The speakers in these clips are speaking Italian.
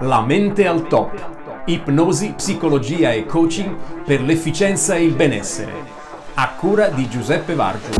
La mente al top. Ipnosi, psicologia e coaching per l'efficienza e il benessere. A cura di Giuseppe Vargio.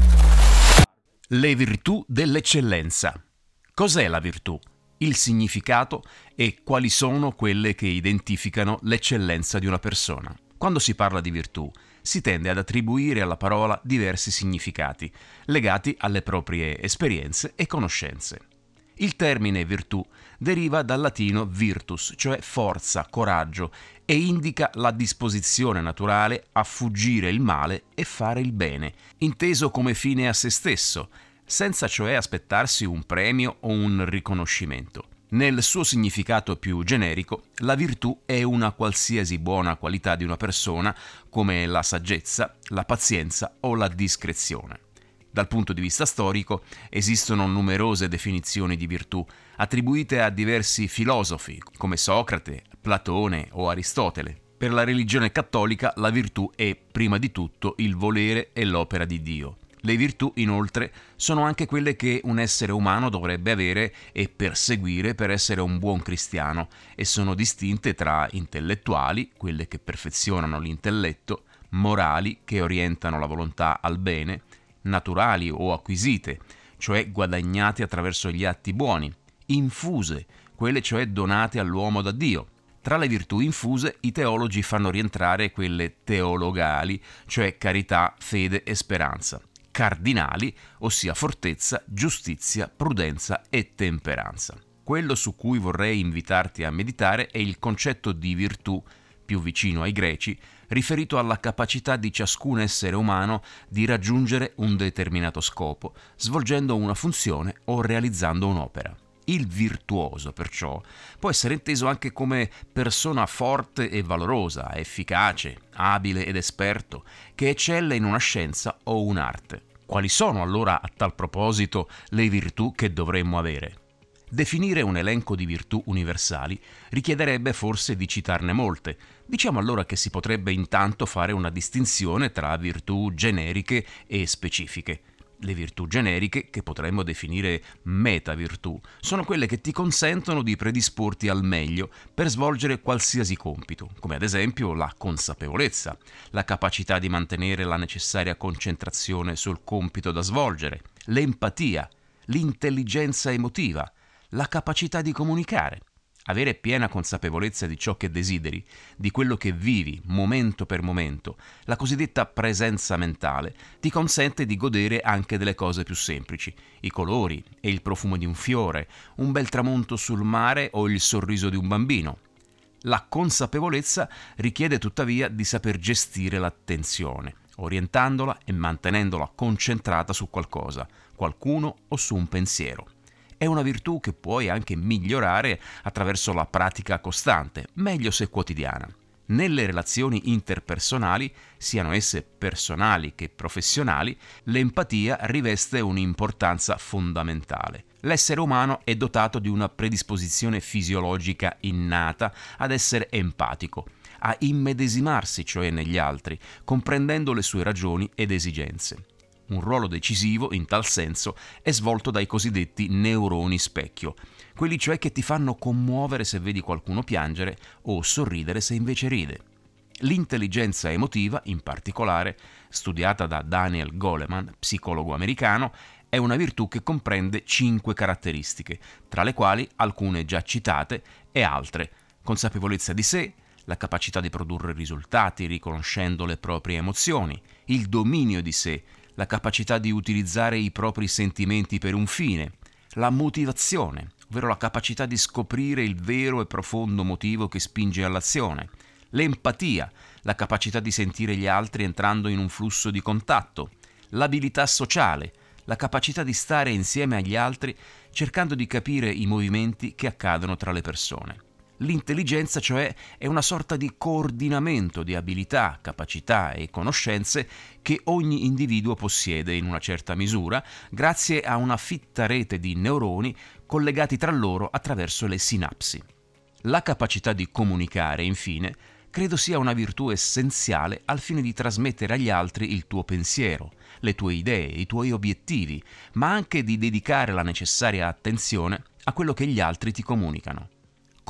Le virtù dell'eccellenza. Cos'è la virtù? Il significato e quali sono quelle che identificano l'eccellenza di una persona. Quando si parla di virtù, si tende ad attribuire alla parola diversi significati, legati alle proprie esperienze e conoscenze. Il termine virtù deriva dal latino virtus, cioè forza, coraggio, e indica la disposizione naturale a fuggire il male e fare il bene, inteso come fine a se stesso, senza cioè aspettarsi un premio o un riconoscimento. Nel suo significato più generico, la virtù è una qualsiasi buona qualità di una persona, come la saggezza, la pazienza o la discrezione. Dal punto di vista storico esistono numerose definizioni di virtù, attribuite a diversi filosofi come Socrate, Platone o Aristotele. Per la religione cattolica la virtù è prima di tutto il volere e l'opera di Dio. Le virtù, inoltre, sono anche quelle che un essere umano dovrebbe avere e perseguire per essere un buon cristiano, e sono distinte tra intellettuali, quelle che perfezionano l'intelletto, morali, che orientano la volontà al bene, naturali o acquisite, cioè guadagnate attraverso gli atti buoni, infuse, quelle cioè donate all'uomo da Dio. Tra le virtù infuse i teologi fanno rientrare quelle teologali, cioè carità, fede e speranza, cardinali, ossia fortezza, giustizia, prudenza e temperanza. Quello su cui vorrei invitarti a meditare è il concetto di virtù, più vicino ai greci, riferito alla capacità di ciascun essere umano di raggiungere un determinato scopo, svolgendo una funzione o realizzando un'opera. Il virtuoso, perciò, può essere inteso anche come persona forte e valorosa, efficace, abile ed esperto, che eccelle in una scienza o un'arte. Quali sono allora a tal proposito le virtù che dovremmo avere? Definire un elenco di virtù universali richiederebbe forse di citarne molte. Diciamo allora che si potrebbe intanto fare una distinzione tra virtù generiche e specifiche. Le virtù generiche, che potremmo definire metavirtù, sono quelle che ti consentono di predisporti al meglio per svolgere qualsiasi compito, come ad esempio la consapevolezza, la capacità di mantenere la necessaria concentrazione sul compito da svolgere, l'empatia, l'intelligenza emotiva, la capacità di comunicare. Avere piena consapevolezza di ciò che desideri, di quello che vivi momento per momento, la cosiddetta presenza mentale, ti consente di godere anche delle cose più semplici, i colori e il profumo di un fiore, un bel tramonto sul mare o il sorriso di un bambino. La consapevolezza richiede tuttavia di saper gestire l'attenzione, orientandola e mantenendola concentrata su qualcosa, qualcuno o su un pensiero. È una virtù che puoi anche migliorare attraverso la pratica costante, meglio se quotidiana. Nelle relazioni interpersonali, siano esse personali che professionali, l'empatia riveste un'importanza fondamentale. L'essere umano è dotato di una predisposizione fisiologica innata ad essere empatico, a immedesimarsi cioè negli altri, comprendendo le sue ragioni ed esigenze. Un ruolo decisivo, in tal senso, è svolto dai cosiddetti neuroni specchio, quelli cioè che ti fanno commuovere se vedi qualcuno piangere o sorridere se invece ride. L'intelligenza emotiva, in particolare, studiata da Daniel Goleman, psicologo americano, è una virtù che comprende 5 caratteristiche, tra le quali alcune già citate e altre: consapevolezza di sé, la capacità di produrre risultati riconoscendo le proprie emozioni, il dominio di sé, la capacità di utilizzare i propri sentimenti per un fine, la motivazione, ovvero la capacità di scoprire il vero e profondo motivo che spinge all'azione, l'empatia, la capacità di sentire gli altri entrando in un flusso di contatto, l'abilità sociale, la capacità di stare insieme agli altri cercando di capire i movimenti che accadono tra le persone. L'intelligenza, cioè, è una sorta di coordinamento di abilità, capacità e conoscenze che ogni individuo possiede in una certa misura grazie a una fitta rete di neuroni collegati tra loro attraverso le sinapsi. La capacità di comunicare, infine, credo sia una virtù essenziale al fine di trasmettere agli altri il tuo pensiero, le tue idee, i tuoi obiettivi, ma anche di dedicare la necessaria attenzione a quello che gli altri ti comunicano.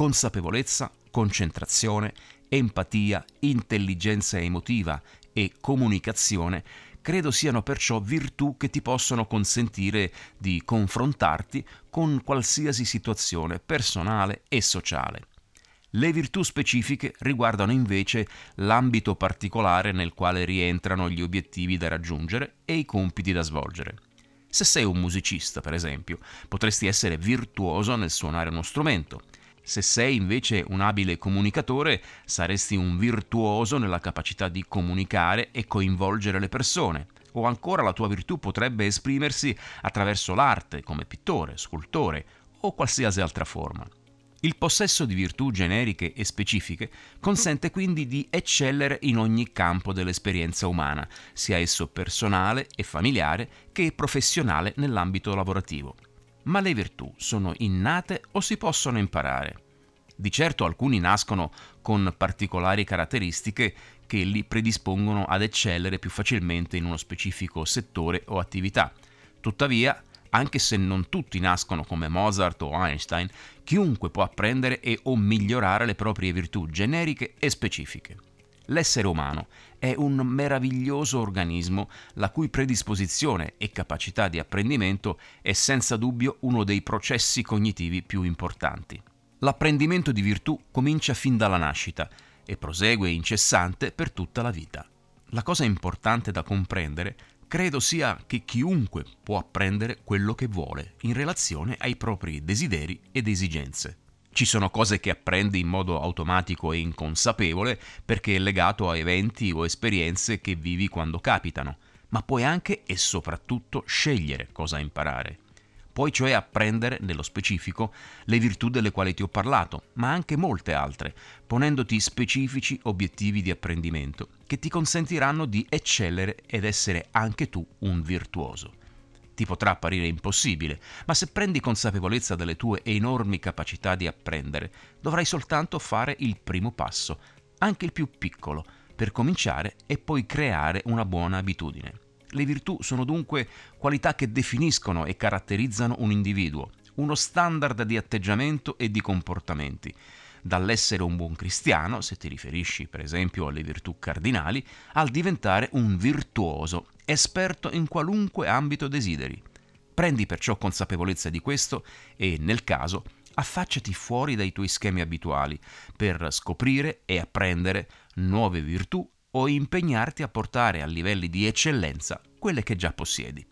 Consapevolezza, concentrazione, empatia, intelligenza emotiva e comunicazione credo siano perciò virtù che ti possono consentire di confrontarti con qualsiasi situazione personale e sociale. Le virtù specifiche riguardano invece l'ambito particolare nel quale rientrano gli obiettivi da raggiungere e i compiti da svolgere. Se sei un musicista, per esempio, potresti essere virtuoso nel suonare uno strumento. Se sei invece un abile comunicatore, saresti un virtuoso nella capacità di comunicare e coinvolgere le persone. O ancora la tua virtù potrebbe esprimersi attraverso l'arte, come pittore, scultore o qualsiasi altra forma. Il possesso di virtù generiche e specifiche consente quindi di eccellere in ogni campo dell'esperienza umana, sia esso personale e familiare che professionale nell'ambito lavorativo. Ma le virtù sono innate o si possono imparare? Di certo alcuni nascono con particolari caratteristiche che li predispongono ad eccellere più facilmente in uno specifico settore o attività. Tuttavia, anche se non tutti nascono come Mozart o Einstein, chiunque può apprendere o migliorare le proprie virtù generiche e specifiche. L'essere umano è un meraviglioso organismo la cui predisposizione e capacità di apprendimento è senza dubbio uno dei processi cognitivi più importanti. L'apprendimento di virtù comincia fin dalla nascita e prosegue incessante per tutta la vita. La cosa importante da comprendere credo sia che chiunque può apprendere quello che vuole in relazione ai propri desideri ed esigenze. Ci sono cose che apprendi in modo automatico e inconsapevole perché è legato a eventi o esperienze che vivi quando capitano, ma puoi anche e soprattutto scegliere cosa imparare. Puoi cioè apprendere, nello specifico, le virtù delle quali ti ho parlato, ma anche molte altre, ponendoti specifici obiettivi di apprendimento che ti consentiranno di eccellere ed essere anche tu un virtuoso. Ti potrà apparire impossibile, ma se prendi consapevolezza delle tue enormi capacità di apprendere, dovrai soltanto fare il primo passo, anche il più piccolo, per cominciare e poi creare una buona abitudine. Le virtù sono dunque qualità che definiscono e caratterizzano un individuo, uno standard di atteggiamento e di comportamenti. Dall'essere un buon cristiano, se ti riferisci per esempio alle virtù cardinali, al diventare un virtuoso, esperto in qualunque ambito desideri. Prendi perciò consapevolezza di questo e, nel caso, affacciati fuori dai tuoi schemi abituali per scoprire e apprendere nuove virtù o impegnarti a portare a livelli di eccellenza quelle che già possiedi.